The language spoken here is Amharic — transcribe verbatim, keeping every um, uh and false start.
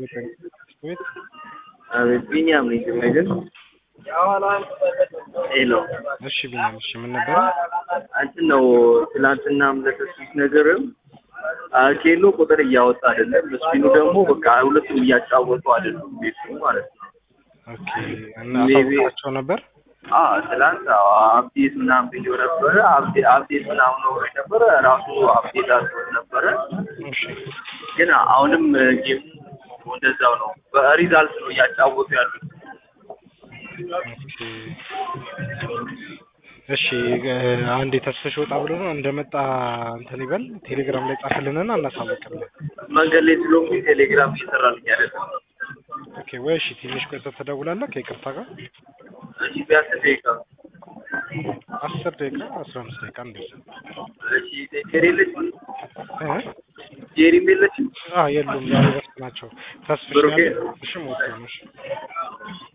ቤት አቤት ቢኒያም ነኝ ማለት ሄሎ እሺ ቢኒያም እሺ ምን ነበር አንተ ነው ትላንትናም ለተስፋ ነገርም አኬሎ ቁጥር እያወጣ አይደለም ስፒኑ ደግሞ በቃ ሁለቱም እያጫወቱ አይደለም ቤቱ ማለት ነው ኦኬ እና አሳውቃቸው ነበር አ ትላንት አፕዴት ምናምን ቪዲዮ ነበር አፕዴት አፕዴት ምናምን ነው ነበር ራሱ አፕዴት አድርጎ ነበር እሺ ግን አሁንም ጌም እንደዛው ነው በሪዛልት ነው እያጫወቱ ያሉት እሺ አንዴ ተስፈሽ ወጣ ብሎ ነው እንደመጣ እንትን ይበል ቴሌግራም ላይ ጻፈልንና እናሳውቅልን መንገድ ላይ ስለሆንኩ ቴሌግራም እየሰራልኝ አይደለም ኦኬ ወይ እሺ ትንሽ ቆይቶ ትደውላለህ ከይቅርታ ጋር እሺ ቢያንስ ደቂቃ አስር ደቂቃ አስራ አምስት ደቂቃ እንደዛ እሺ ቴሌልሽ እ ጄሪ ሜልሽ አዎ የሉም ዛሬ በስናቸው ተስፍሽ ጋር እሺ ሞት ነው እሺ